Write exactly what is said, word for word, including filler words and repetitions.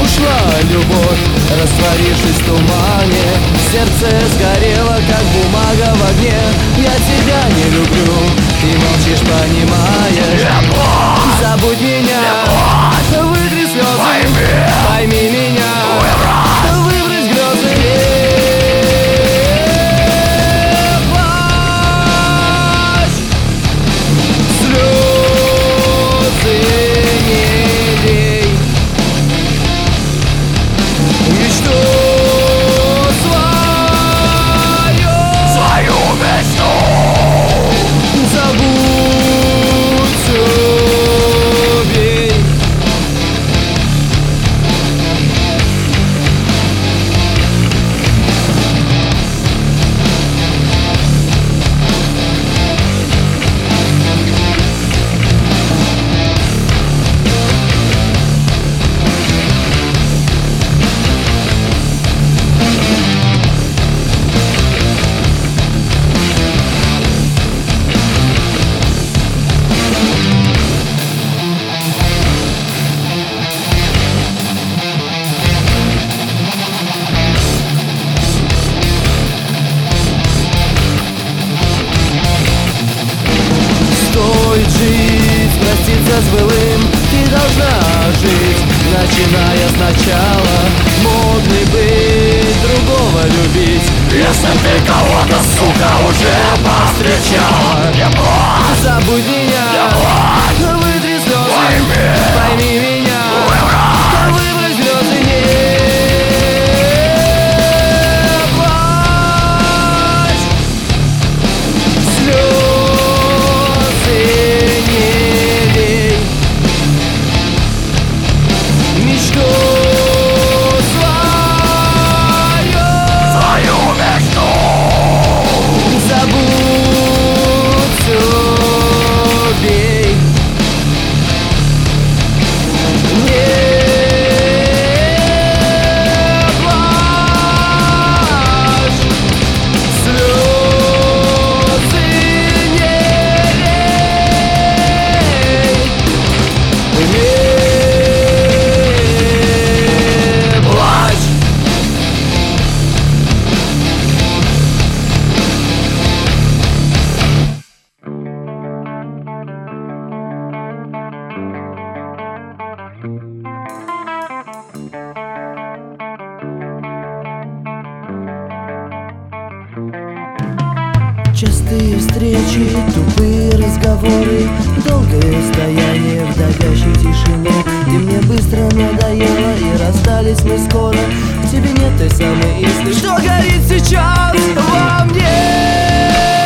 ушла любовь, растворившись в тумане. Сердце сгорело, как бумага в огне. Я тебя не люблю, ты молчишь, понимаешь. Забудь меня, вытри слезы, пойми меня, выбрось грезы. Плачь, слезы не лей, мечту свою, свою мечту забудь, убей. Стоит жить, проститься с былым, ты должна жить, начиная сначала. Мог ли быть другого любить, если ты кого-то, сука, уже повстречала? Не плачь, забудь меня, вытри слезы, пойми меня, выбрось грезы, не плачь, слезы не лей, мечту свою, свою мечту забудь, убей. Не плачь, слезы не лей, не плачь. Частые встречи, тупые разговоры, долгое стояние в давящей тишине. Ты мне быстро надоела, и расстались мы скоро. В тебе нет той самой искры, что горит сейчас во мне.